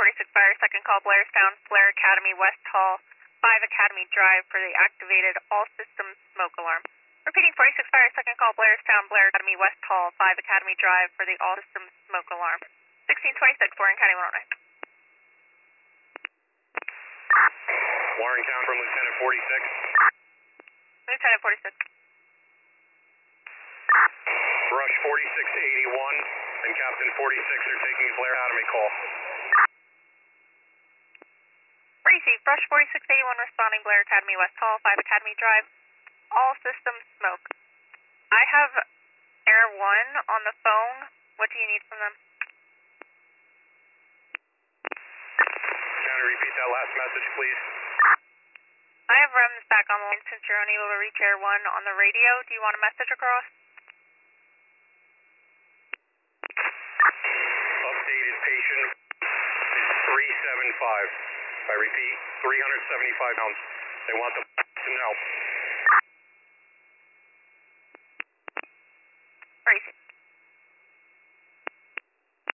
46 Fire, second call Blairstown, Blair Academy, West Hall, 5 Academy Drive for the activated all systems smoke alarm. Repeating 46 Fire, second call Blairstown, Blair Academy, West Hall, 5 Academy Drive for the all systems smoke alarm. 1626, Warren County 109. Warren County from Lieutenant 46. Lieutenant 46. Rush 4681 and Captain 46 are taking a Blair Academy call. Receive, Rush 4681 responding, Blair Academy, West Hall, 5 Academy Drive, all systems smoke. I have Air 1 on the phone. What do you need from them? County, repeat that last message, please. I have REMS back on the line since you're unable to reach Air 1 on the radio. Do you want a message across? Updated patient is 375. I repeat, 375 pounds. They want the